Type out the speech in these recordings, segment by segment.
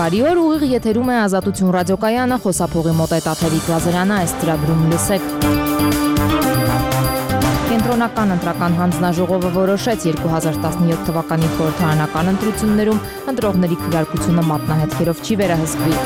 Բարի օր, ուղիղ եթերում է Ազատություն ռադիոկայանը, խոսափողի մոտ է Տաթևիկ Լազարյանը, այս ծրագրում լսեք։ Կենտրոնական ընտրական հանձնաժողովը որոշեց 2017 թվականի խորհրդարանական ընտրություններում ընտրողների քվեարկությունը մատնահետքերով չի վերահսկվի։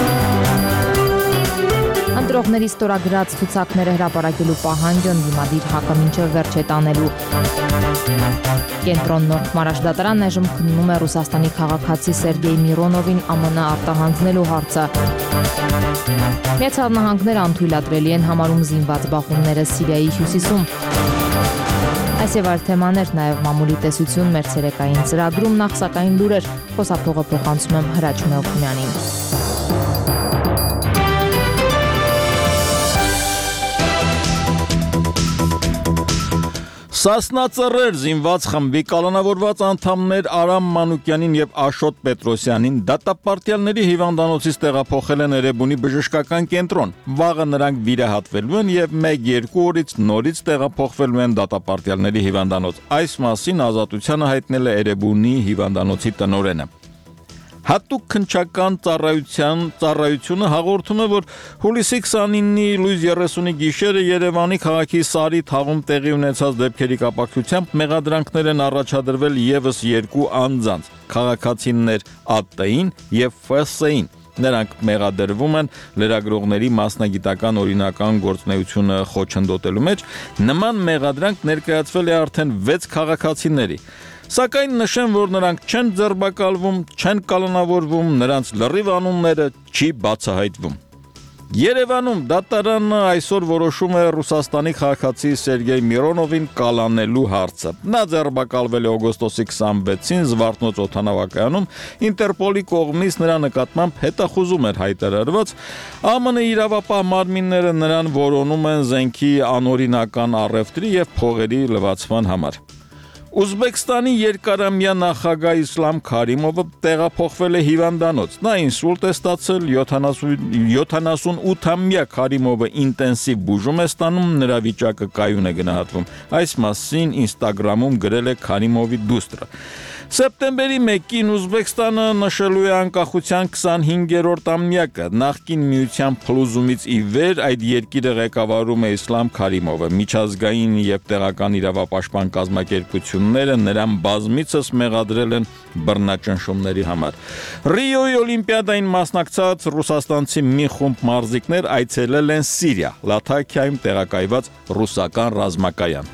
Ընտրողների ստորագրած ցուցակները հրապարակելու պահանջը ընդդիմադիր ՀԱԿ-ը մինչև վերջ է տանելու։ Կենտրոն Նոր Մարաշդատարանն այժմ քննում է Ռուսաստանի քաղաքացի Սերգեյ Միրոնովին ԱՄՆ արտահանձնելու հարցը։ Միացյալ Նահանգները անթույլատրելի են համարում զինված բախումները Սիրիայի հյուսիսում։ Այս եւ այլ թեմաներ, նաեւ մամուլի տեսություն մեր ցերեկային ծրագրում, նախ սակայն լուրեր, խոսափողը փոխանցում եմ Հրաչ Մելքումյանին։ Սասնածռեր զինված խմբի կալանավորված անդամներ Արամ Մանուկյանին եւ Աշոտ Պետրոսյանին դատապարտյալների հիվանդանոցից տեղափոխել են Էրեբունի բժշկական կենտրոն։ Վաղը նրանք վիրահատվելու են եւ 1-2 օրից նորից տեղափոխվելու են դատապարտյալների հիվանդանոց։ Այս մասին Ազատությանը հայտնել է Էրեբունի հիվանդանոցի տնօրենը։ Հատուկ քննչական ծառայությունը հաղորդում է, որ հուլիսի 29-ի լույս 30-ի գիշերը Երևանի քաղաքի Սարի թաղում տեղի ունեցած դեպքերի կապակցությամբ մեղադրանքներ են առաջադրվել եւս 2 անձանց՝ քաղաքացիներ ԱՏ-ին եւ ՖՍ-ին։ Նրանք մեղադրվում են լրագրողների մասնագիտական օրինական գործունեությունը խոչընդոտելու մեջ։ Նման մեղադրանք ներկայացվել է արդեն 6 քաղաքացիների։ Սակայն նշեմ, որ նրանք չեն ձերբակալվում, չեն կալանավորվում, նրանց լրիվ անունները չի բացահայտվում։ Երևանում դատարանը այսօր որոշում է Ռուսաստանի քաղաքացի Սերգեյ Միրոնովին կալանելու հարցը։ Նա ձերբակալվել է օգոստոսի 26-ին Զվարթնոց օդանավակայանում, Ինտերպոլի կողմից նրա նկատմամբ հետախուզում էր հայտարարված, ԱՄՆ իրավապահ մարմինները նրան որոնում են զենքի անօրինական առևտրի եւ փողերի լվացման համար։ Ուզբեկստանի երկարամյա նախագահ Իսլամ Քարիմովը տեղափոխվել է հիվանդանոց։ Նա ինսուլտ է ստացել, 78-ամյա Քարիմովը ինտենսիվ բուժում է ստանում, նրա վիճակը կայուն է գնահատվում։ Այս մասին Instagram-ում գրել է Քարիմովի դուստրը։ Սեպտեմբերի 1-ին Ուզբեկստանը նշելու է անկախության 25-րդ ամյակը։ Նախկին միության փլուզումից ի վեր այդ երկիրը ղեկավարում է Իսլամ Քարիմովը։ Միջազգային եւ տեղական իրավապաշտպան կազմակերպությունները նրան բազմիցս մեղադրել են բռնաճնշումների համար։ Ռիոյի օլիմպիադային մասնակցած ռուսաստանցի մի խումբ մարզիկներ այցելել են Սիրիա, Լաթաքիայում տեղակայված ռուսական ռազմակայան։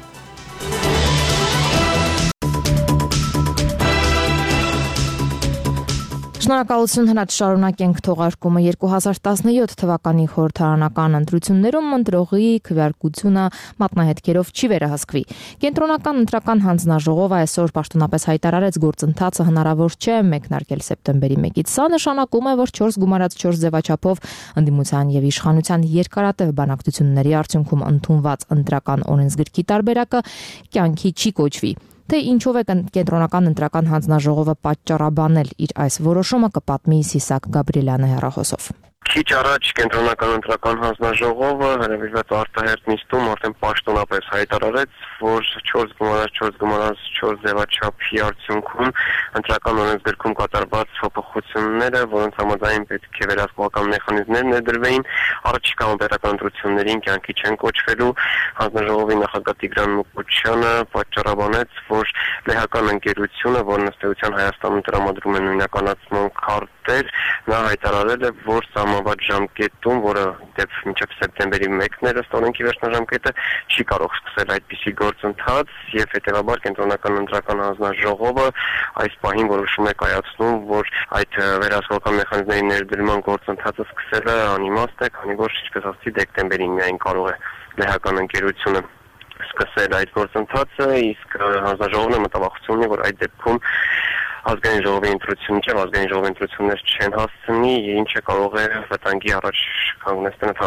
Շնորհակալություն Հրաչ, շարունակենք թողարկումը։ 2017 թվականի խորհրդարանական ընտրություններում ընտրողի քվեարկությունը մատնահետքերով չի վերահսկվի։ Կենտրոնական ընտրական հանձնաժողովը այսօր պաշտոնապես հայտարարեց գործընթացը հնարավոր չէ մեկնարկել սեպտեմբերի 1-ից։ Սա նշանակում է, որ 4 գումարած 4 ձևաչափով ընդդիմության եւ իշխանության երկարատև բանակցությունների արդյունքում ընդունված ընտրական օրենսգրքի տարբերակը կյանքի չի կոչվի։ Թե ինչով է կենտրոնական ընտրական հանձնաժողովը պատճառաբանել իր այս որոշումը, կպատմի Սիսակ Գաբրիելյանը հեռախոսով։ Քիչ առաջ կենտրոնական ընտրական հանձնաժողովը հրավիրված արտահերտ նիստում արդեն պաշտոնապես հայտարարեց, որ 4 գումարած 4 ձևաչափի արդյունքում ընտրական օրենսգրքում կատարված փոփոխությունները, որոնց համաձայն պետք է վերահսկողական մեխանիզմներ ներդրվեին, առաջիկա պետական ընտրություններին կյանքի չեն կոչվելու։ Հանձնաժողովի նախագահ Տիգրան Մուկուչյանը պատճառաբանեց, որ լեհական ընկերությունը, որն ըստ էության Հայաստանում տրամադրում է նույնականացման քարտեր, նա հայտարարել է, որ սահմանված ժամկետում, որը դեպ մինչև սեպտեմբերի 1-ն էր ըստ օրենքի վերջնաժամկետը, չի կարող սկսել այդպիսի գործընթաց եւ հետեւաբար կենտրոնական ընտրական հանձնաժողովը այս պահին որոշում է կայացնում, որ այդ վերահսկողական մեխանիզմների ներդրման գործընթացը սկսելը անիմաստ է, քանի որ ինչպես ասացի դեկտեմբերին միայն կարող է լեհական ընկերությունը սկսել այդ գործընթացը, իսկ հանձնաժողովն է մտավախություն ունի, որ այդ դեպքում ազգային ժողովի ընտրությունն չէ, ազգային ժողովի ընտրություններ չեն հասցնի, ինչը կարող է վտանգի առաջ կանգնեցնել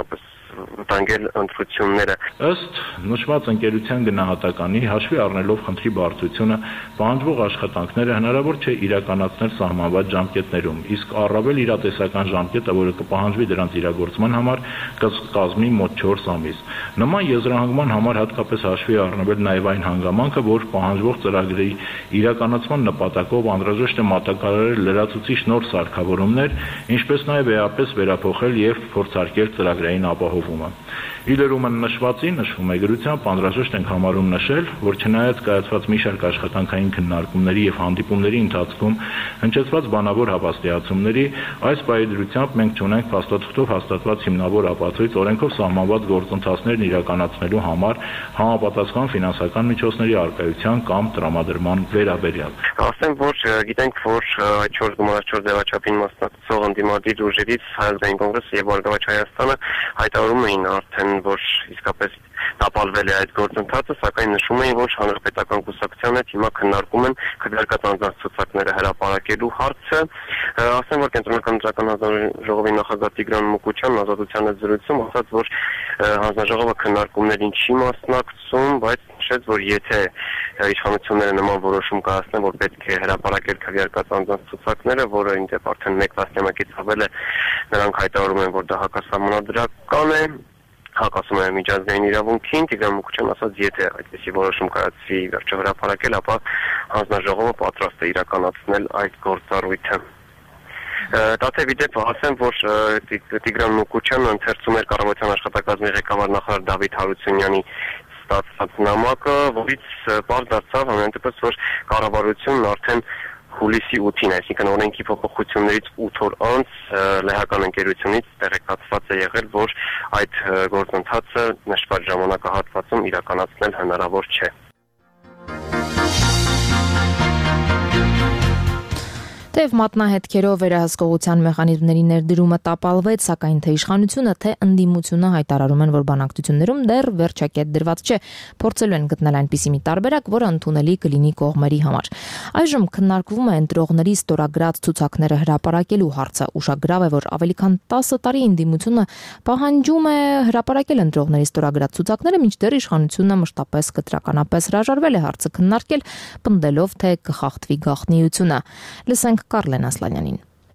վտանգել ընտրությունները։ Ըստ նշված ընկերության գնահատականի, հաշվի առնելով խնդրի բարդությունը, պահանջվող աշխատանքները հնարավոր չէ իրականացնել սահմանված ժամկետներում, իսկ առավել իրատեսական ժամկետը, որը կպահանջվի դրանց իրագործման համար, կկազմի մոտ 4 ամիս։ Նման եզրահանգման համար հատկապես հաշվի առնվել նաև այն հանգամանքը, որ պահանջվող ծրագրի իրականացման նպատակով անհրաժեշտ է մատակարարել լրացուցիչ նոր սարքավորումներ, ինչպես նաև էապես վերափոխել եւ փորձարկել ծրագրային ապահովումը։ Իլերումը նշվածի նշվում է գրությամբ անհրաժեշտ ենք համարում նշել, որ չնայած կայացված մի շարք աշխատանքային քննարկումների եւ հանդիպումների ընթացքում հնչեցված բանավոր հավաստիացումների, այս պայմանությամբ մենք չունենք փաստաթղթով հաստատված հիմնավոր ապացույց օրենքով սահմանված գործընթացներն իրականացնելու համար համապատասխան ֆինանսական միջոցների առկայության կամ տրամադրման վերաբերյալ։ Ասեմ, որ գիտենք, որ այդ 4.4 ձևաչափին մասնակցող ընդդիմադիր ուժերից Հայ ազգային կոնգրեսը եւ Բարգավաճ Հայաստանը հայտարարում էին արդեն, որ իսկապես տապալվել է այդ գործընթացը, սակայն նշում էին, որ հանրապետական կուսակցության հետ հիմա քննարկում են քվեարկած անձանց ցուցակները հրապարակելու հարցը։ Ասեմ, որ Կենտրոնական ընտրական հանձնաժողովի նախագահ Տիգրան Մուկուչյանն Ազատության հետ զրույցում ասաց, որ հանձնաժողովը քննարկումներին չի մասնակցում, բայց նշեց, որ եթե իշխանությունները նման որոշում կայացնեն, որ պետք է հրապարակել քվեարկած անձանց ցուցակները, որը ինձ արդեն 1 տասնամյակից ավել է, նրանք հայտարարում են, որ դա հակասահմանադրական է, հակասում է միջազգային իրավունքին։ Տիգրան Մուկուչյանն ասաց, եթե այդպիսի որոշում կայացվի վերջը հրապարակել, ապա հանձնաժողովը պատրաստ է իրականացնել այդ գործառույթը։ Տաթև իդեպ ասեմ, որ Տիգրան Մուկուչյանը ընթերցում էր կառավարության աշխատակազմի ղեկավար նախարար Դավիթ Հարությունյանի ստացված նամակը, որից պարզ դարձավ ամեն դեպս, որ կառավարությունն արդեն հուլիսի 8-ին, այսինքն օրենքի փոփոխություններից 8 օր անց լեհական ընկերությունից տեղեկացված է եղել, որ այդ գործընթացը նշված ժամանակահատվածում իրականացնել հնարավոր չէ։ Թեև մատնահետքերով վերահսկողության մեխանիզմների ներդրումը տապալվեց, սակայն թե իշխանությունը, թե ընդդիմությունը հայտարարում են, որ բանակցություններում դեռ վերջակետ դրված չէ, փորձելու են գտնել այնպիսի մի տարբերակ, որը ընդունելի կլինի կողմերի համար։ Այժմ քննարկվում է ընտրողների ստորագրած ցուցակները հրապարակելու հարցը։ Ուշագրավ է, որ ավելի քան 10 տարի ընդդիմությունը պահանջում է հրապարակել ընտրողների ստորագրած ցուցակները, մինչդեռ իշխանությունը մշտապես կտրականապես հրաժարվել է հարցը քննարկել, պնդելով, թե կխախտվի գաղտնիությունը։ Լսենք Կարլեն Ասլանյանին։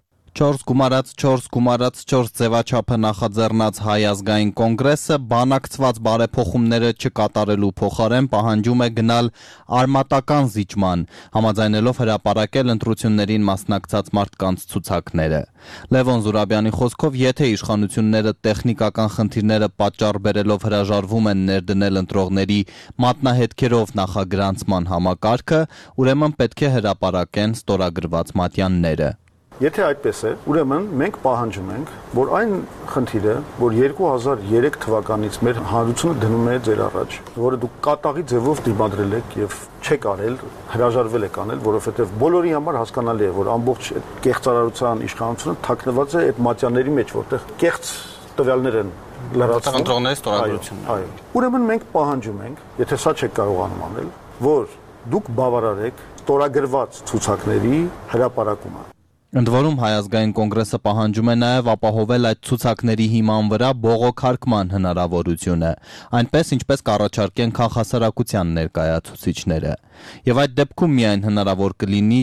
4+4+4 ձևաչափը նախաձեռնած Հայ ազգային կոնգրեսը բանակցված բարեփոխումները չկատարելու փոխարեն պահանջում է գնալ արմատական զիջման, համաձայնելով հրապարակել ընտրություններին մասնակցած մարդկանց ցուցակները։ Լևոն Զուրաբյանի խոսքով, եթե իշխանությունները տեխնիկական խնդիրները պատճառ բերելով հրաժարվում են ներդնել ընտրողների մատնահետքերով նախագրանցման համակարգը, ուրեմն պետք է հրապարակեն ստորագրված մատյանները։ Եթե այդպես է, ուրեմն մենք պահանջում ենք, որ այն խնդիրը, որ 2003 թվականից մեր հանրությունը դնում է ձեր առաջ, որը դուք կատաղի ձևով դիմադրել եք եւ չեք արել, հրաժարվել եք անել, որովհետեւ բոլորի համար հասկանալի է, որ ամբողջ կեղծարարության իշխանությունը թաքնված է այդ մատյաների մեջ, որտեղ կեղծ տվյալներ են լրացվում։ Ընտրողների ստորագրությունն։ Այո։ Ուրեմն մենք պահանջում ենք, եթե սա չեք կարողանում անել, որ դուք բավարարեք ստորագրված ցուցակների հրապարակումը։ Ընդ որում Հայ ազգային կոնգրեսը պահանջում է նաև ապահովել այդ ցուցակների հիման վրա բողոքարկման հնարավորությունը, այնպես ինչպես կառաջարկեն քաղաքասարակության ներկայացուցիչները։ Եվ այդ դեպքում միայն հնարավոր կլինի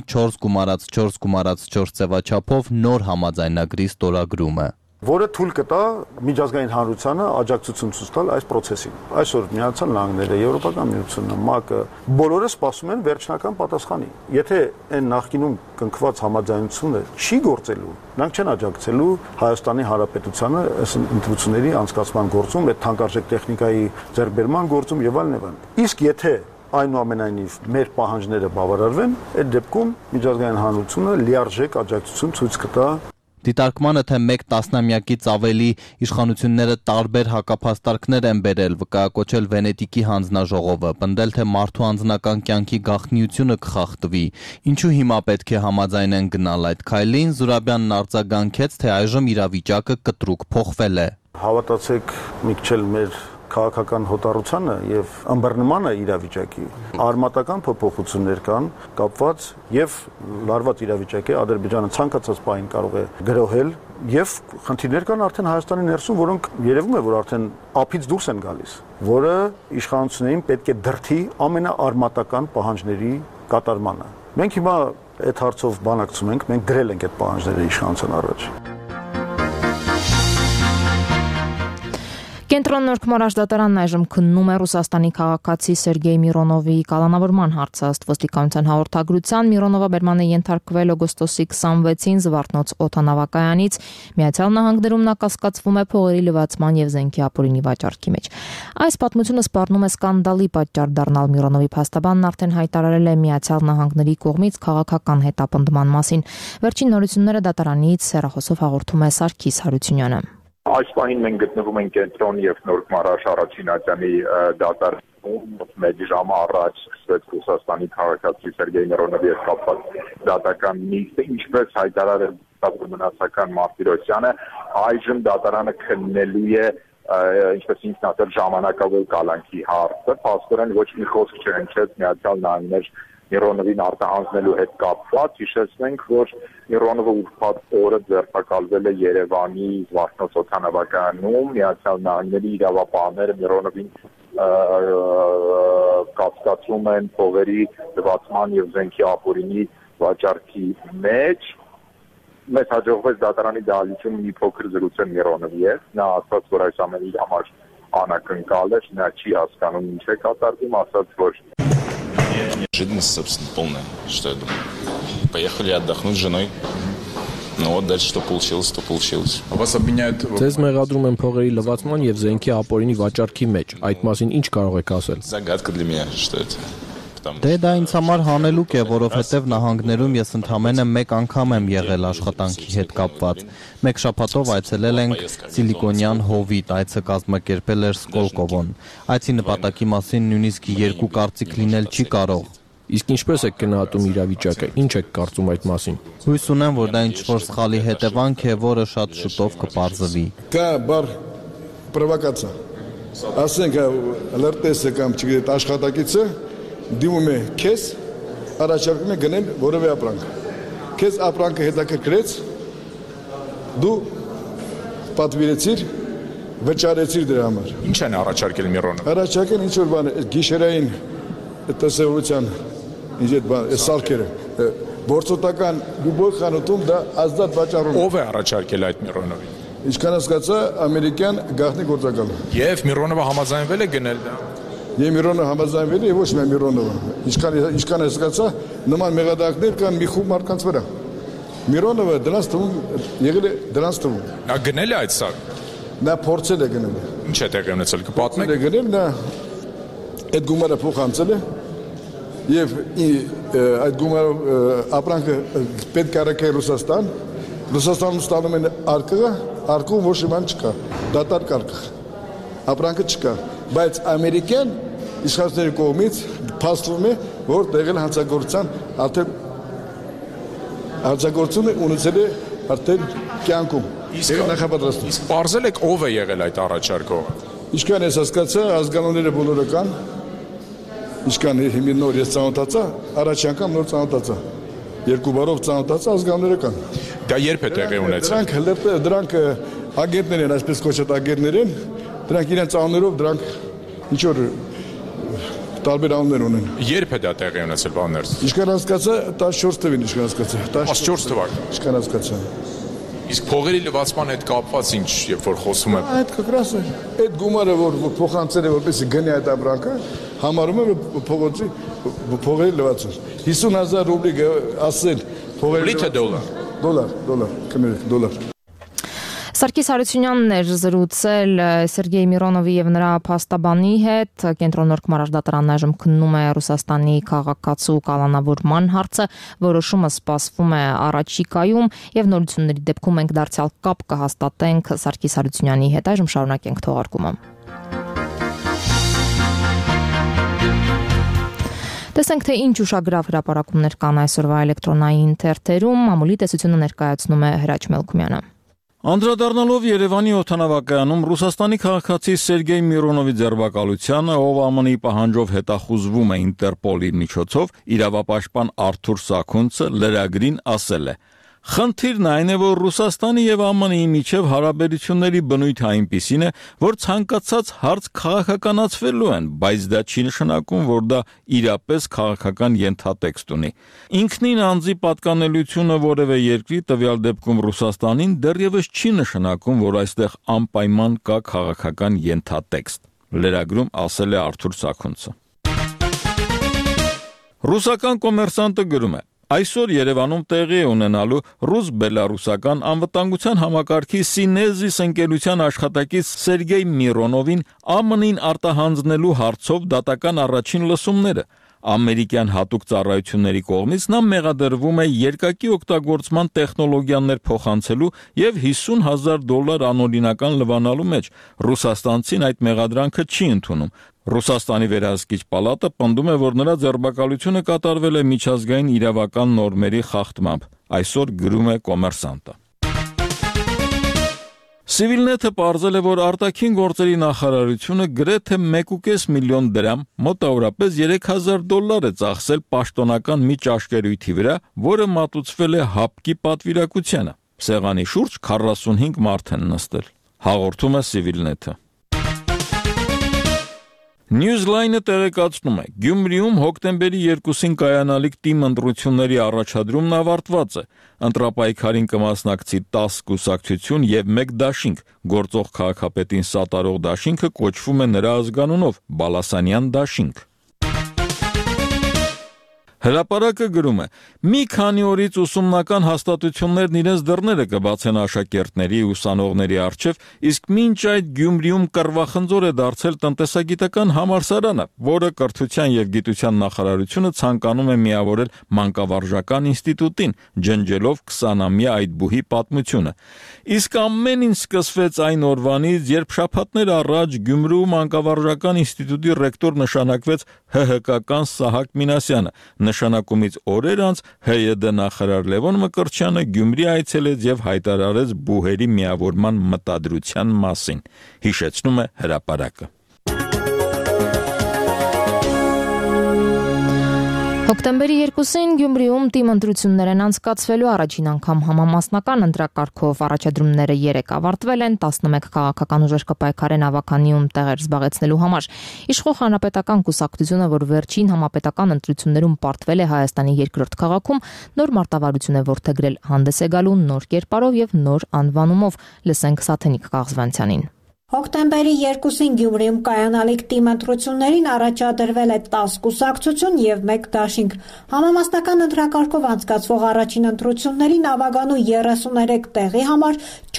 4+4+4 ձևաչափով նոր համաձայնագրի ստորագրումը, որը թույլ կտա միջազգային հանրությանը աջակցություն ցույց տալ այս process-ին։ Այսօր Միացյալ Նահանգները, Եվրոպական միությունը, ՄԱԿ-ը բոլորը սպասում են վերջնական պատասխանի։ Եթե այն նախկինում կնքված համաձայնությունը չի գործելու, նրանք չեն աջակցելու Հայաստանի Հանրապետությանը այս ընտրությունների անցկացման գործում, այդ թանկարժեք տեխնիկայի ձեռքբերման գործում եւ այլն եւ այլն։ Իսկ եթե այնուամենայնիվ մեր պահանջները բավարարվեն, այդ դեպքում միջազգային հանրությունը լիարժեք աջակցություն ցույց կտա։ Դիտարկմանը, թե 1 տասնամյակից ավելի իշխանությունները տարբեր հակափաստարկներ են բերել, վկայակոչել Վենետիկի հանձնաժողովը, պնդել, թե մարդու անձնական կյանքի գաղտնիությունը կխախտվի, ինչու հիմա պետք է համաձայնեն գնալ այդ քայլին, Զուրաբյանն արձագանքեց, թե այժմ իրավիճակը կտրուկ փոխվել է։ Հավատացեք, մի քիչ մեր քաղաքական հոտառությանը եւ ըմբռնմանը իրավիճակի արմատական փոփոխություններ կան կապված եւ լարված իրավիճակի Ադրբեջանը ցանկացած բան կարող է գրոհել Եվ խնդիրներ կան արդեն Հայաստանի ներսում, որոնք երևում է, որ արդեն ափից դուրս են գալիս, որը իշխանություններին պետք է դրթի ամենաարմատական պահանջների կատարմանը։ Մենք հիմա այդ հարցով բանակցում ենք, մենք դրել ենք այդ պահանջները իշխանության առաջ։ Կենտրոն Նոր Քմարաշ դատարանն այժմ քննում է Ռուսաստանի քաղաքացի Սերգեյ Միրոնովի կալանավորման հարցը։ Ըստ ոստիկանության հաղորդագրության Միրոնովը բերման է ենթարկվել օգոստոսի 26-ին Զվարթնոց օդանավակայանից։ Միացյալ Նահանգներում նա կասկածվում է փողերի լվացման եւ զենքի ապօրինի վաճառքի մեջ։ Այս պատմությունը սպառնում է սկանդալի պատճառ դառնալ Միրոնովի փաստաբանն արդեն հայտարարել է Միացյալ Նահանգների կողմից քաղաքական հետապնդման մասին։ Վերջին նորությունները դատարանից հեռախոսով հաղորդում է Սարգիս Հարությունյանը։ Այս պահին մենք գտնվում ենք կենտրոն եւ Նոր Քմարաշ առաջին ատյանի դատարանում, մեկ ժամ առաջ սկսվեց Ռուսաստանի քաղաքացի Սերգեյ Միրոնովի հետ կապված դատական նիստը, ինչպես հայտարարել մնացական Մարտիրոսյանը, այժմ դատարանը քննելու է ինչպես ինքն ասել ժամանակավոր կալանքի հարցը, փաստորեն ոչ մի խոսք չհնչեց Միացյալ Նահանգներ Միրոնովին արտահանձնելու հետ կապված, հիշեցնենք, որ Միրոնովը ուրբաթ օրը ձերբակալվել է Երևանի Զվարթնոց օդանավակայանում, Միացյալ Նահանգների իրավապահները Միրոնովին կասկածում են փողերի լվացման եւ զենքի ապօրինի վաճառքի մեջ։ Մեզ հաջողվեց դատարանի դահլիճում մի փոքր զրուցել Միրոնովի հետ, նա ասաց, որ այս ամենի համար անակնկալ է, նա չի հասկանում ինչ է կատարվում, ասաց, որ Неожиданность, собственно, полная, что я думаю. Поехали отдохнуть с женой. Ну вот дальше что получилось, то получилось. Вас обвиняют... Ձեզ մեղադրում են փողերի լվացման եւ զենքի ապօրինի վաճառքի մեջ։ Այդ մասին ինչ կարող եք ասել։ Загадка для меня, что это. Դե դա ինձ համար հանելուկ է, որովհետև նահանգներում ես ընդամենը մեկ անգամ եմ եղել աշխատանքի հետ կապված։ Մեկ շաբաթով այցելել ենք Սիլիկոնյան հովիտ, այցը կազմակերպել էր Սկոլկովոն։ Այցի նպատակի մասին նույնիսկ երկու կարծիք լինել չի կարող։ Իսկ ինչպես եք գնահատում իրավիճակը, ինչ եք կարծում այդ մասին։ Հույս ունեմ, որ դա ինչ-որ սխալի հետևանք է, որը շատ շուտով կպարզվի։ Կա բար պրովոկացիա։ Ասենք լրտեսը կամ չգիտեք աշխատակիցը դիմում է քեզ, առաջարկում է գնել որևէ ապրանք։ Քեզ ապրանքը հետաքրքրեց, դու պատվիրեցիր, վճարեցիր դրա համար։ Ինչ են առաջարկել Միրոնովը։ Առաջարկել ինչ որ բան, գիշերային տեսողության, ինչ այդ բան, սարքերը, գործոտական դուբոյ խանութում դա ազատ վաճառում։ Ով է առաջարկել այդ Միրոնովին։ Ինչքան հասկացա, ամերիկյան գաղտնի գործակալը։ Եվ Միրոնովը համաձայնվել է գնել դա։ Միրոնովը համաձայնվել է եւ ոչ միայն Միրոնովը։ Ինչքան հասկացա, նման մեղադրանքներ կան մի խումբ մարդկանց վրա։ Միրոնովը դրանց թվում եղել է դրանց թվում։ Նա գնել է այդ սա։ Նա փորձել է գնել։ Ինչ է տեղի ունեցել, կպատմեք։ Գնել նա այդ գումարը փոխանցել է եւ այդ գումարով ապրանքը պետք է առաքել Ռուսաստան։ Ռուսաստանում ստանում են արկղում ոչ մի բան չկա։ Դատարկ արկղ։ Ապրանքը չկա։ Բայց ամերիկյան իշխանությունների կողմից փաստվում է, որ տեղել հանցագործության արդեն հանցագործությունը ունեցել է արդեն կյանքում։ Իսկ նախապատրաստում։ Իսկ բարձել եք ով է եղել այդ առաջարկողը։ Ինչքան ես հասկացա, ազգանունները բոլորը կան։ Ինչքան հիմա նոր ես ծանոթացա, առաջ անգամ նոր ծանոթացա։ Երկու բառով ծանոթացա, ազգանունները կան։ Դա երբ է տեղի ունեցել։ Դրանք ագենտներ են, այսպես կոչված ագենտներ են։ Դրանք իրենց անուններով դրանք ինչ որ տարբեր անուններ ունեն։ Երբ է դա տեղի ունեցել բաներ։ Ինչքան հասկացա 14 թվականին, ինչքան հասկացա։ 14 թվական։ Ինչքան հասկացա։ Իսկ փողերի լվացման հետ կապված ինչ, երբ որ խոսում եմ։ Այդ կկրաս է։ Այդ գումարը որ փոխանցել է որպեսզի գնի այդ ապրանքը, համարում է փողոցի փողերի լվացում։ 50000 ռուբլի ասել փողերի թե դոլար։ Դոլար, կներեք, դոլար։ Սարգիս Հարությունյանն էր զրուցել Սերգեյ Միրոնովի եւ նրա փաստաբանի հետ։ Կենտրոն Նոր Քմարաշ դատարանն այժմ քննում է Ռուսաստանի քաղաքացու կալանավորման հարցը, որոշումը սպասվում է առաջիկայում եւ նորությունների դեպքում մենք դարձյալ կապ կհաստատենք Սարգիս Հարությունյանի հետ։ Այժմ շարունակենք թողարկումը։ Տեսենք, թե ինչ ուշագրավ հրապարակումներ կան այսօրվա էլեկտրոնային թերթերում։ Մամուլի տեսությունը ներկայացնում է Հրաչ Մելքումյանը։ Անդրադառնալով Երևանի օդանավակայանում Ռուսաստանի քաղաքացի Սերգեյ Միրոնովի ձերբակալությանը, ով ԱՄՆ-ի պահանջով հետախուզվում է Ինտերպոլի միջոցով, իրավապաշտպան Արթուր Սաքունցը լրագրին ասել է. Խնդիրն այն է, որ Ռուսաստանի եւ ԱՄՆ-ի միջև հարաբերությունների բնույթը այնպիսին է, որ ցանկացած հարց քաղաքականացվելու են, բայց դա չի նշանակում, որ դա իրապես քաղաքական ենթատեքստ ունի։ Ինքնին անձի պատկանելությունը որևէ երկրի, տվյալ դեպքում Ռուսաստանին, դեռևս չի նշանակում, որ այստեղ անպայման կա քաղաքական ենթատեքստ։ Լրագրում ասել է Արթուր Սաքունցը։ Ռուսական կոմերսանտը գրում է. Այսօր Երևանում տեղի է ունենալու ռուս-բելարուսական անվտանգության համակարգի Սինեզիս ընկերության աշխատակից Սերգեյ Միրոնովին ԱՄՆ-ին արտահանձնելու հարցով դատական առաջին լսումները։ Ամերիկյան հատուկ ծառայությունների կողմից նա մեղադրվում է երկակի օգտագործման տեխնոլոգիաներ փոխանցելու եւ $50,000 անօրինական լվանալու մեջ։ Ռուսաստանցին այդ մեղադրանքը չի ընդունում։ Ռուսաստանի վերահսկիչ պալատը պնդում է, որ նրա ձերբակալությունը կատարվել է միջազգային իրավական նորմերի խախտմամբ։ Այսօր գրում է Կոմերսանտը։ Civilnet-ը պարզել է, որ արտաքին գործերի նախարարությունը գրեթե 1.5 միլիոն դրամ, մոտավորապես $3,000 է ծախսել պաշտոնական մի ճաշկերույթի վրա, որը մատուցվել է ՀԱՊԿ-ի պատվիրակությանը։ Սեղանի շուրջ 45 մարդ են նստել։ Հաղորդում է Civilnet-ը։ Newsline-ը տեղեկացնում է. Գյումրիում հոկտեմբերի 2-ին կայանալիք թիմ ընտրությունների առաջադրումն ավարտված է։ Ընտրապայքարին կմասնակցի 10 կուսակցություն եւ 1 դաշինք։ Գործող քաղաքապետին սատարող դաշինքը կոչվում է նրա ազգանունով՝ Բալասանյան դաշինք։ Հրապարակը գրում է. մի քանի օրից ուսումնական հաստատություններն իրենց դռները կբացեն աշակերտների ու ուսանողների առջև, իսկ մինչ այդ Գյումրիում կռվախնձոր է դարձել տնտեսագիտական համալսարանը, որը Կրթության եւ Գիտության նախարարությունը ցանկանում է միավորել մանկավարժական ինստիտուտին, ջնջելով 20-ամյա այդ բուհի պատմությունը։ Իսկ ամեն ինչ սկսվեց այն օրվանից, երբ շաբաթներ առաջ Գյումրու մանկավարժական ինստիտուտի ռեկտոր նշանակվեց ՀՀԿ-ական Սահակ Մինասյանը։ Նշանակումից օրեր անց ՀՅԴ նախարար Լևոն Մկրտչյանը Գյումրի այցելեց եւ հայտարարեց բուհերի միավորման մտադրության մասին։ Հիշեցնում է հրապարակը։ Հոկտեմբերի 2-ին Գյումրիում թիմ ընտրություններ են անցկացվելու առաջին անգամ համամասնական ընտրակարգով առաջադրումները 3 ավարտվել են, 11 քաղաքական ուժեր կպայքարեն ավականիում տեղեր զբաղեցնելու համար։ Իշխող հանրապետական կուսակցությունը, որ վերջին համապետական ընտրություններում պարտվել է Հայաստանի երկրորդ քաղաքում, նոր մարտավարություն է որդեգրել, հանդես է գալու նոր կերպարով եւ նոր անվանումով։ Լսենք Սաթենիկ Կաղզվանցյանին։ Հոկտեմբերի 2-ին Գյումրիում կայանալիք թիմ ընտրություններին առաջադրվել է 10 կուսակցություն եւ 1 դաշինք։ Համամասնական ընտրակարգով անցկացվող առաջին ընտրություններին ավագանու 33 տեղի համար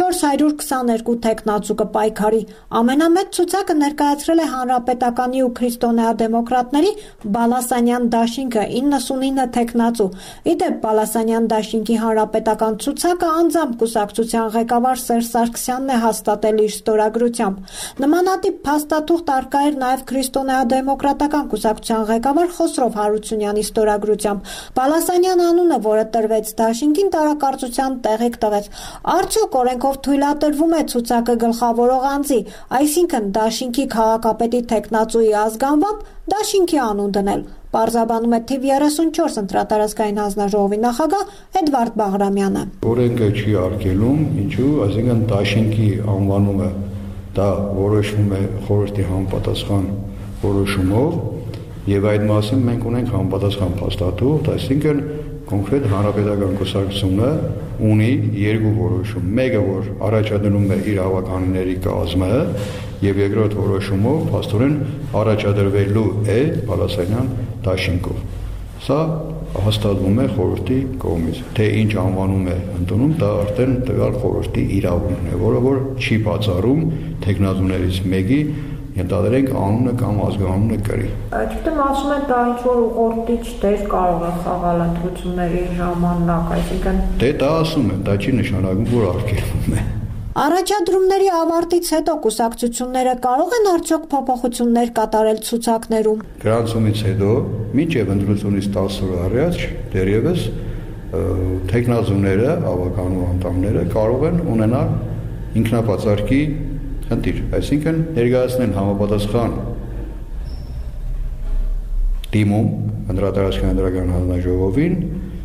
422 տեխնացու կպայքարի։ Ամենամեծ ցուցակը ներկայացրել է Հանրապետականի ու քրիստոնեադեմոկրատների Բալասանյան դաշինքը 99 տեխնացու։ Իդեպ Բալասանյան դաշինքի հանրապետական ցուցակը անձամբ կուսակցության ղեկավար Սերժ Սարգսյանն է հաստատել իր ստորագրությամբ։ Նմանատիպ փաստաթուղթ արկա էր նաև քրիստոնեադեմոկրատական կուսակցության ղեկավար Խոսրով Հարությունյանի ստորագրությամբ։ Բալասանյան անունը, որը տրվեց դաշինքին, տարակարծության տեղիք տվեց։ Արդյոք օրենքով թույլատրվում է ցուցակը գլխավորող անձի, այսինքն դաշինքի քաղաքապետի տեխնացուի ազգանվամբ դաշինքի անուն դնել։ Պարզաբանում է թիվ 34 ընտրատարածքային հանձնաժողովի նախագահ Էդվարդ Բաղրամյանը։ Օրենքը չի արգելում, ինչու, այսինքն դաշինքի անվանումը դա որոշվում է խորհրդի համապատասխան որոշումով եւ այդ մասին մենք ունենք համապատասխան փաստաթուղթ, այսինքն կոնկրետ հանրապետական կուսակցությունը ունի երկու որոշում, մեկը որ առաջադրում է իր ավականների կազմը եւ երկրորդ որոշումով փաստորեն առաջադրվելու է Բալասանյան դաշինքով։ Սա հաստատվում է խորհրդի կողմից։ Թե ինչ անվանում է ընդունում, դա արդեն տվյալ խորհրդի իրավունքն է, որը որ չի բացառում տեխնազուներից մեկի ենթադրենք անունը կամ ազգանունը կրի։ Այդտեղ ասում են դա ինչ որ ուղղորդիչ դեր կարող է խաղալ ընտրությունների ժամանակ, այսինքն դա ասում են, դա չի նշանակում, որ արգելվում է։ Առաջադրումների ավարտից հետո կուսակցությունները կարող են արդյոք փոփոխություններ կատարել ցուցակներում։ Գրանցումից հետո, մինչև ընտրությունից 10 օր առաջ, դեռևս տեխնազուները, ավականու անդամները կարող են ունենալ ինքնապատասխանի խնդիր, այսինքն ներկայացնեն համապատասխան դիմում ընտրատարածքային հանձնաժողովին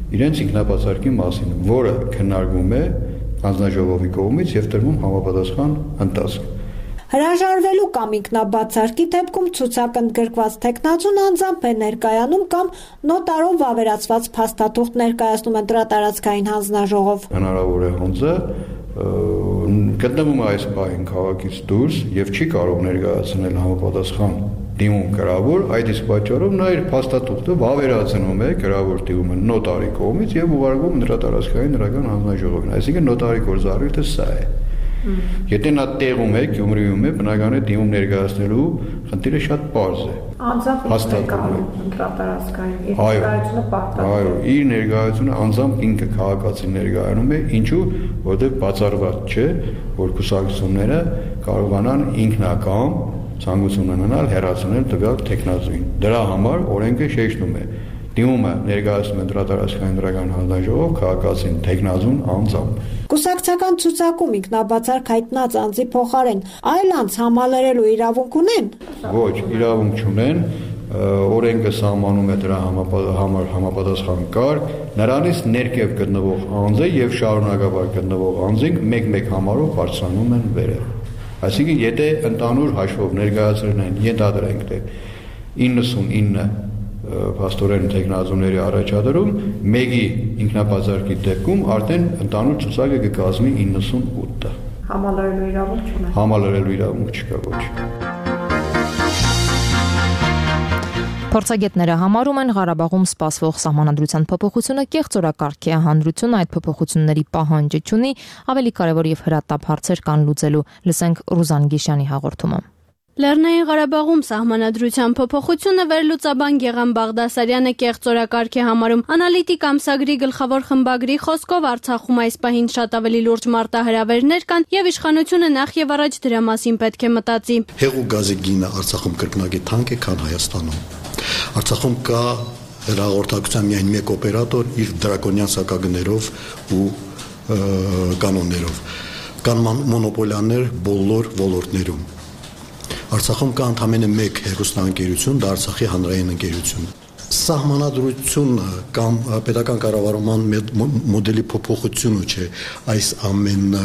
իրենց ինքնաբացարկի մասին, որը քննարկվում է հանձնաժողովի կողմից եւ տրվում համապատասխան ընթացք։ Հրաժարվելու կամ ինքնաբացարկի դեպքում ցուցակ ընդգրկված տեխնացուն անձամբ է ներկայանում կամ նոտարով վավերացված փաստաթուղթ ներկայացնում ընտրատարածքային հանձնաժողով։ Հնարավոր է հանձը գտնվում է այս բային քաղաքից դուրս եւ չի կարող ներկայացնել համապատասխան դիմում գրավոր, այդ իսկ պատճառով նա իր փաստաթուղթը վավերացնում է գրավոր դիմումը նոտարի կողմից եւ ուղարկում ընտրատարածքային նրան հանձնաժողովին։ Այսինքն նոտարի գործառույթը սա է։ Եթե նա տեղում է, Գյումրիում է, բնական է դիմում ներկայացնելու խնդիրը շատ պարզ է։ Անձամբ ընտրատարածքային ներկայությունը պարտադիր։ Այո, իր ներկայությունը անձամբ ինքը քաղաքացին ներկայանում է, ինչու, որտեղ բացառված չէ, որ կուսակցությունները կարողանան ինքնակամ ցանկություն ունենալ հեռացնել տվյալ տեխնազույն։ Դրա համար օրենքը շեշտում է դիմումը ներկայացնում ընտրատարածքային դրական հանձնաժողով քաղաքացին տեխնազուն անձամբ։ Կուսակցական ցուցակում ինքնաբացարկ հայտնած անձի փոխարեն այլ անձ համալրելու իրավունք ունեն։ Ոչ, իրավունք չունեն, օրենքը սահմանում է դրա համապատասխան կարգ, նրանից ներքև գտնվող անձը եւ շարունակաբար գտնվող անձին մեկ-մեկ համարով բարձրանում են վերև։ Այսինքն, եթե ընդհանուր հաշվով ներկայացրել են, ենթադրենք թե 99 փաստորեն տեխնազուների առաջադրում, մեկի ինքնաբացարկի դեպքում արդեն ընդհանուր ցուցակը կկազմի 98-ը։ Համալրելու իրավունք չունեն։ Համալրելու իրավունք չկա, ոչ։ Փորձագետները համարում են Ղարաբաղում սպասվող սահմանադրության փոփոխությունը կեղծորակարգ է, հանրությունը այդ փոփոխությունների պահանջը չունի, ավելի կարևոր եւ հրատապ հարցեր կան լուծելու։ Լսենք Ռուզան Գիշյանի հաղորդումը։ Լեռնային Ղարաբաղում սահմանադրության փոփոխությունը վերլուծաբան Գեղամ Բաղդասարյանը կեղծորակարգ է համարում։ Անալիտիկ ամսագրի գլխավոր խմբագրի խոսքով Արցախում այս պահին շատ ավելի լուրջ մարտահրավերներ կան եւ իշխանությունը նախ եւ առաջ դրա մասին պետք է մտածի։ Հեղուկ գազի գինը Արցախում կրկնակի թանկ է, քան Հայաստանում։ Արցախում կա հեռահաղորդակցության միայն մեկ օպերատոր իր դրակոնյան սակագներով ու կանոններով։ Կան մոնոպոլիաներ բոլոր ոլորտներում։ Արցախում կա ընդամենը մեկ հեռուստաընկերություն, դա Արցախի հանրային ընկերությունը։ Սահմանադրությունը կամ պետական կառավարման մոդելի փոփոխությունը չէ այս ամենը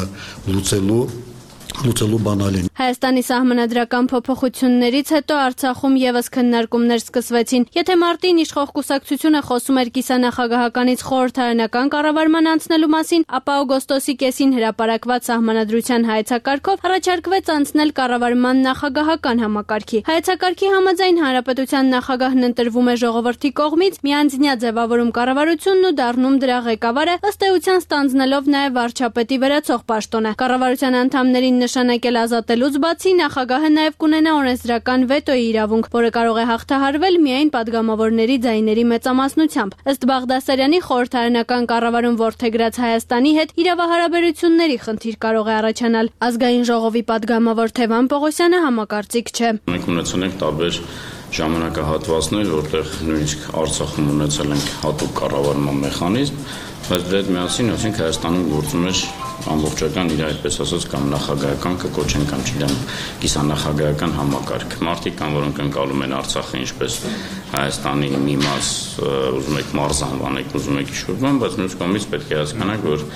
լուծելու բանալին։ Հայաստանի սահմանադրական փոփոխություններից հետո Արցախում եւս քննարկումներ սկսվեցին։ Եթե մարտին իշխող կուսակցությունը խոսում էր կիսանախագահականից խորհրդարանական կառավարման անցնելու մասին, ապա օգոստոսի կեսին հրապարակված սահմանադրության հայեցակարգով առաջարկվեց անցնել կառավարման նախագահական համակարգի։ Հայեցակարգի համաձայն հանրապետության նախագահն ընտրվում է ժողովրդի կողմից, միանձնյա ձևավորում կառավարությունն ու դառնում դրա ղեկավարը, ըստ էության ստանձնելով նաեւ վարչապետի վերացող պաշտոնը։ Կառավարության անդամներին նշանակել ազատելուց բացի նախագահը նաև կունենա օրենսդրական վետոյի իրավունք, որը կարող է հաղթահարվել միայն падգամավորների ձայների մեծամասնությամբ։ Ըստ Բաղդասարյանի խորհրդարանական կառավարում որդեգրած Հայաստանի հետ իրավահարաբերությունների խնդիր կարող է առաջանալ։ Ազգային ժողովի падգամավոր Թևան Պողոսյանը համակարծիք չէ։ Մենք ունեցել ենք տարբեր ժամանակահատվածներ, որտեղ նույնիսկ Արցախում ունեցել ենք հատուկ կառավարման մեխանիզմ, բայց դրա հետ միասին ասենք Հայաստանում գործում էր ամբողջական իր այդպես ասած կամ նախագահական կկոչեն կամ չգիտեմ կիսանախագահական համակարգ։ Մարդիկ կան, որոնք ընկալում են Արցախը ինչպես Հայաստանի մի մաս, ուզում եք մարզանվանեք, ուզում եք ինչ-որ բան, բայց մյուս կողմից պետք է հասկանանք, որ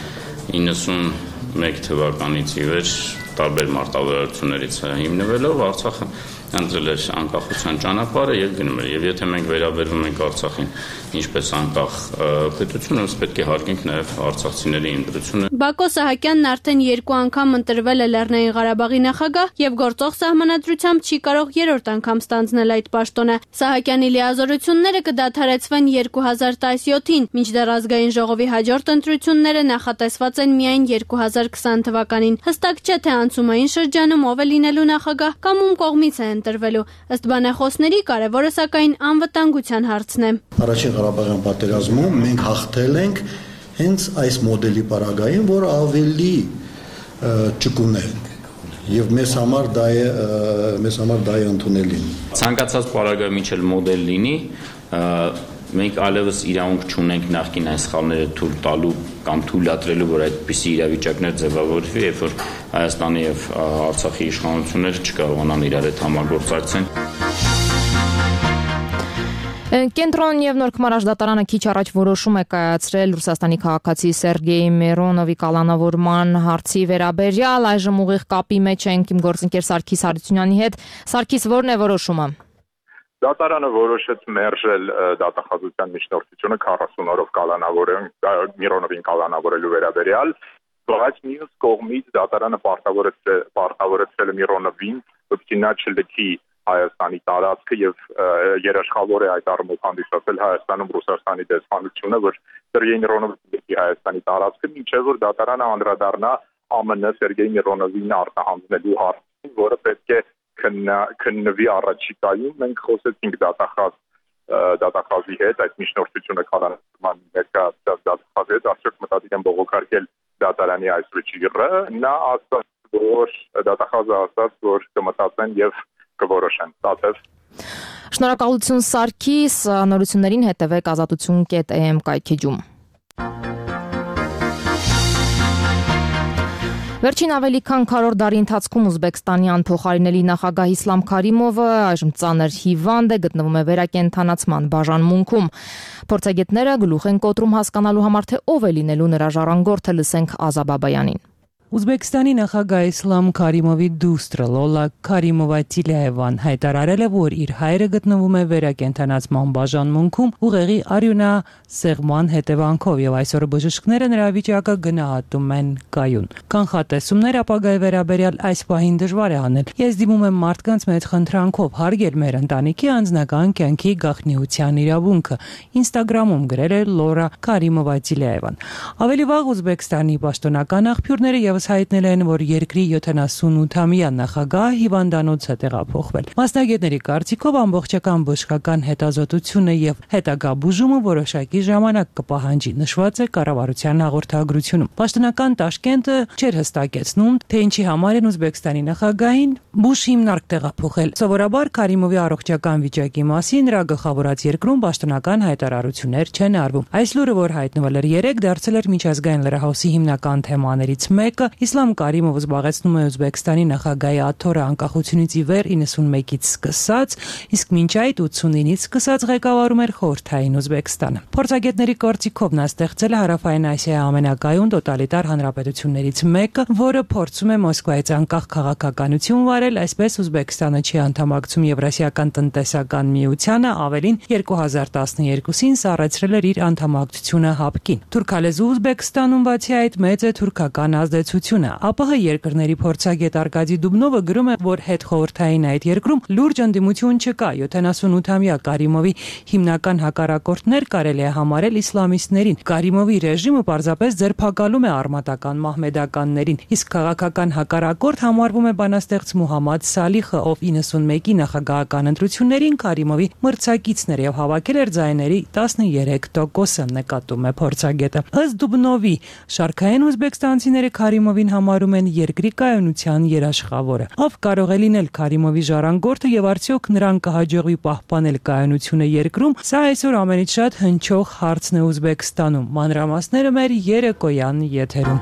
91 թվականից ի վեր տարբեր մարտավարություններից հիմնվելով Արցախը ընտրել էր անկախության ճանապարհը եւ գնում էր։ Եվ եթե մենք վերաբերվում ենք Արցախին ինչպես անկախ պետություն, ըստ պետք է հարգենք նաեւ արցախցիների ընտրությունը։ Բակո Սահակյանն արդեն 2 անգամ ընտրվել է Լեռնային Ղարաբաղի նախագահ եւ գործող սահմանադրությամբ չի կարող 3-րդ անգամ ստանձնել այդ պաշտոնը։ Սահակյանի լիազորությունները կդադարեցվեն 2017-ին, մինչդեռ ազգային ժողովի հաջորդ ընտրությունները նախատեսված են միայն 2020 թվականին։ Հստակ չէ թե անցումային շրջանում ով է լինելու նախագահ կամ ում կողմից է ընտրվելու։ Ըստ բանախոսների կարևորը սակայն անվտանգության հարցն է։ Առաջին Ղարաբաղյան պատերազմում մենք հաղթել ենք հենց այս մոդելի պարագային, որ ավելի ճկուն է եւ մեզ համար դա է ընդունելին։ Ցանկացած պարագայում ինչ էլ մոդել լինի, մենք այլևս իրավունք չունենք նախկին այս սխալները թույլ տալու կամ թույլատրելու, որ այդպիսի իրավիճակներ ձևավորվի, երբ որ Հայաստանի եւ Արցախի իշխանությունները չկարողանան իրար հետ համագործակցեն։ Կենտրոնն եւ Նոր Քմարաշ դատարանը քիչ առաջ որոշում է կայացրել Ռուսաստանի քաղաքացի Սերգեյ Միրոնովի կալանավորման հարցի վերաբերյալ, այժմ ուղիղ կապի մեջ ենք իմ գործընկեր Սարգիս Հարությունյանի հետ։ Սարգիս, ո՞րն է որոշումը։ Դատարանը որոշեց մերժել դատախազության միջնորդությունը 40 օրով Միրոնովին կալանավորելու վերաբերյալ, բայց մյուս կողմից դատարանը պարտավորեցրել է Միրոնովին, որ նա չլքի Հայաստանի տարածքը եւ երաշխավոր է այդ առումով հանդիսացել Հայաստանում Ռուսաստանի դեսպանությունը, որ Սերգեյ Միրոնովի լքի Հայաստանի տարածքը, մինչեւ որ դատարանը անդրադառնա ԱՄՆ Սերգեյ Միրոնովին արտահանձնելու հարցին, որը պետք է քննվի առաջիկայում։ Մենք խոսեցինք դատախազի հետ, այդ միջնորդությունը կալանավորման ներկայացած դատախազի հետ, արդյոք մտադիր են բողոքարկել դատարանի այս վճիռը։ Նա ասաց, որ դատախազը ասաց, որ կմտածեն եւ կորոշեն տատև։ Շնորհակալություն Սարգիս, նորություններին հետևեք azatutun.am կայքեջում։ Վերջին ավելի քան 100 դարի ընթացքում Ուզբեկստանի անփոխարինելի նախագահ Իսլամ Քարիմովը այժմ ծանր հիվանդ է, գտնվում է վերակենդանացման բաժանմունքում։ Փորձագետները գլուխ են կոտրում հասկանալու համար, թե ով է լինելու նրա ժառանգորդը, լսենք Ազա Բաբայանին։ Ուզբեկստանի նախագահ Իսլամ Քարիմովի դուստրը Լոլա Քարիմովա-Տիլիևան հայտարարել է, որ իր հայրը գտնվում է վերակենդանացման բաժանմունքում ուղեղի արյունասեղման հետևանքով եւ այսօր բժիշկները նրա վիճակը գնահատում են կայուն։ Կանխատեսումներ ապագայի վերաբերյալ այս պահին դժվար է անել։ Ես դիմում եմ մարդկանց մեծ խնդրանքով հարգել մեր ընտանիքի անձնական կյանքի գաղտնիության իրավունքը, Instagram-ում գրել է Լորա Քարիմովա-Տիլիևան։ Ավելի վաղ Ուզբեկստանի պաշտոնական աղբյուրները եւս հայտնել են, որ երկրի 78-ամյա նախագահ հիվանդանոց է տեղափոխվել։ Մասնագետների կարծիքով ամբողջական բժշկական հետազոտությունը եւ հետագա բուժումը որոշակի ժամանակ կպահանջի, նշված է կառավարության հաղորդագրությունում։ Պաշտոնական Տաշկենտը չէր հստակեցնում, թե ինչի համար են Ուզբեկստանի նախագահին բուժ հիմնարկ տեղափոխել։ Սովորաբար Քարիմովի առողջական վիճակի մասին նրա գլխավորած երկրում պաշտոնական հայտարարություններ չեն արվում։ Այս լուրը, որ հայտնվել էր երեկ, դարձել էր միջազգային լրահոսի հիմնական թեմաներից մեկը։ Իսլամ Կարիմովը զբաղեցնում է Ուզբեկստանի նախագահի աթոռը անկախությունից ի վեր 91-ից սկսած, իսկ մինչ այդ 89-ից սկսած ղեկավարում էր խորհրդային Ուզբեկստանը։ Փորձագետների կարծիքով նա ստեղծել է Հարավային Ասիայի ամենակայուն տոտալիտար հանրապետություններից մեկը, որը փորձում է Մոսկվայից անկախ քաղաքականություն վարել, այսպես Ուզբեկստանը չի անդամակցում Եվրասիական տնտեսական միությանը, ավելին 2012-ին սառեցրել էր իր անդամակցությունը ՀԱՊԿ-ին։ Թուրքալեզու Ուզբեկստանում բացի այդ մեծ է թուրքական ազդեցությունը։ ԱՊՀ երկրների փորձագետ Արկադի Դուբնովը գրում է, որ հետխորհրդային այդ երկրում լուրջ ընդդիմություն չկա։ 78-ամյա Կարիմովի հիմնական հակառակորդներ կարելի է համարել իսլամիստներին։ Կարիմովի ռեժիմը պարզապես ձերբակալում է արմատական մահմեդականներին, իսկ քաղաքական հակառակորդ համարվում է բանաստեղծ Մուհամմադ Սալիխը, ով 91-ի նախագահական ընտրություններին Կարիմովի մրցակիցն էր եւ հավաքել էր ձայների 13%-ը, նկատում է փորձագետը։ Ըստ Դուբնովի, շարքային ուզբեկստանցիները Քարիմովին համարում են երկրի կայունության երաշխավորը։ Ով կարող է լինել Քարիմովի ժառանգորդը եւ արդյոք նրան կհաջողվի պահպանել կայունությունը երկրում, սա այսօր ամենից շատ հնչող հարցն է Ուզբեկստանում։ Մանրամասները մեր երեկոյան եթերում։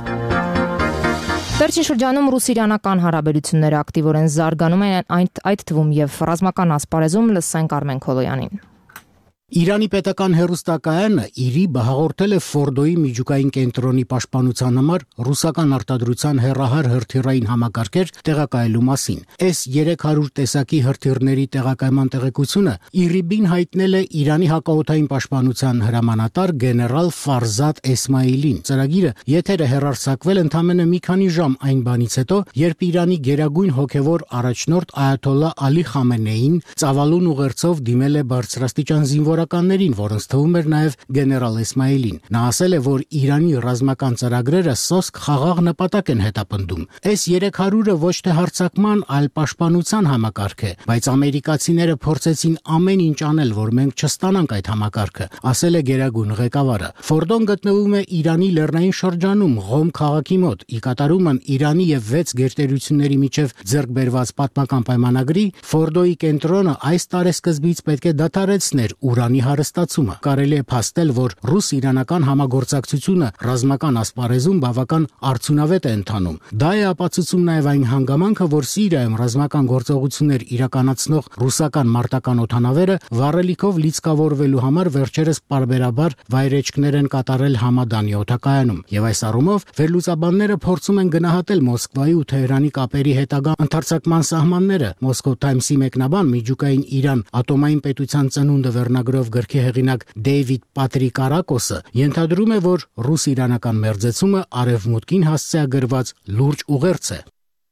Վերջին շրջանում ռուս-իրանական հարաբերությունները ակտիվորեն զարգանում են, այդ թվում եւ ռազմական ասպարեզում, լսենք Արմեն Քոլոյանին։ Իրանի պետական հեռուստակայանը ԻՐԻԲ հաղորդել է Ֆորդոյի միջուկային կենտրոնի պաշտպանության համար ռուսական արտադրության հեռահար հրթիռային համակարգեր տեղակայելու մասին։ S-300 տեսակի հրթիռների տեղակայման տեղեկությունը ԻՌԻԲ-ին հայտնել է Իրանի հակաօդային պաշտպանության հրամանատար գեներալ Ֆարզադ Էսմայիլին։ Ծրագիրը եթերը հեռարձակվել ընդամենը մի քանի ժամ այն բանից հետո, երբ Իրանի գերագույն հոգևոր առաջնորդ Այաթոլլա Ալի Խամենեին ծավալուն ուղերձով դիմել է բարձրաստիճան զինվորականներին, որոնց թվում էր նաև գեներալ Էսմայիլին։ Նա ասել է, որ Իրանի ռազմական ծրագրերը սոսկ խաղաղ նպատակ են հետապնդում։ S-300-ը ոչ թե հարձակման, այլ պաշտպանության համակարգ է, բայց ամերիկացիները փորձեցին ամեն ինչ անել, որ մենք չստանանք այդ համակարգը, ասել է գերագույն ղեկավարը։ Ֆորդոն գտնվում է Իրանի լեռնային շրջանում, Ղոմ քաղաքի մոտ։ Ի կատարումն Իրանի եւ 6 գերտերությունների միջև ձեռք բերված պատմական պայմանագրի Ֆորդոյի կենտրոնը այս տարեսկզբից պետք է դադարեցներ Իրանի հարստացումը։ Կարելի է փաստել, որ ռուս-իրանական համագործակցությունը ռազմական ասպարեզում բավական արդյունավետ է ընթանում։ Դա է ապացուցում նաև այն հանգամանքը, որ Սիրիայում ռազմական գործողություններ իրականացնող ռուսական մարտական օդանավերը վառելիքով լիցքավորվելու համար վերջերս պարբերաբար վայրեջքներ են կատարել Համադանի օդակայանում։ Եվ այս առումով վերլուծաբանները փորձում են գնահատել Մոսկվայի ու Թեհրանի կապերի հետագա ընդարձակման սահմանները։ Moscow Times-ի մեկնաբան միջուկային Իրան ատոմային պետության ծնունդը վերնագրով գրքի հեղինակ Դեյվիդ Պատրիկարակոսը ենթադրում է, որ ռուս-իրանական մերձեցումը արևմուտքին հասցեագրված լուրջ ուղերձ է։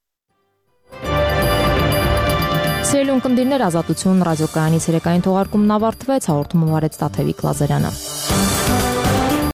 Սիրելի ունկնդիրներ, Ազատություն ռադիոկայանի ցերեկային թողարկումն ավարտվեց, հաղորդումը վարեց Տաթևիկ Լազարյանը։